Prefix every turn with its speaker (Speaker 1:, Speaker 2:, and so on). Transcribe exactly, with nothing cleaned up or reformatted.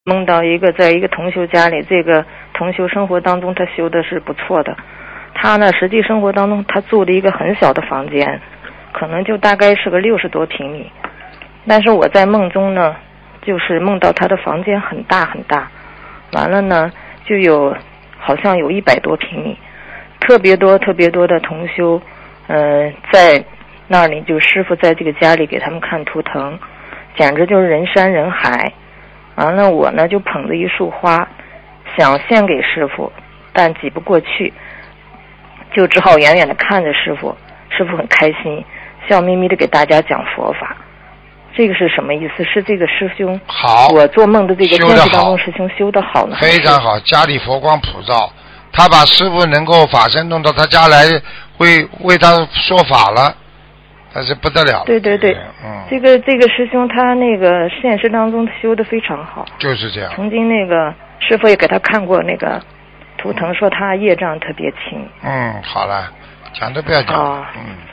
Speaker 1: 梦到一个在一个同修家里，这个同修生活当中他修的是不错的，他呢实际生活当中他住了一个很小的房间，可能就大概是个六十多平米，但是我在梦中呢就是梦到他的房间很大很大，完了呢就有好像有一百多平米，特别多特别多的同修呃在那里，就师父在这个家里给他们看图腾，简直就是人山人海。完了我呢就捧着一束花想献给师父，但挤不过去，就只好远远的看着师父。师父很开心，笑眯眯的给大家讲佛法。这个是什么意思？是这个师兄
Speaker 2: 好，
Speaker 1: 我做梦的这个现实当中师兄修得好呢？
Speaker 2: 非常好，家里佛光普照，他把师父能够法身弄到他家来，会为他说法了，那是不得了了。
Speaker 1: 对对对，
Speaker 2: 嗯，
Speaker 1: 这个这个师兄他那个现实当中修得非常好，
Speaker 2: 就是这样。
Speaker 1: 曾经那个师父也给他看过那个图腾，说他业障特别轻。
Speaker 2: 嗯，好了，讲都不要讲。
Speaker 1: 哦、
Speaker 2: 嗯。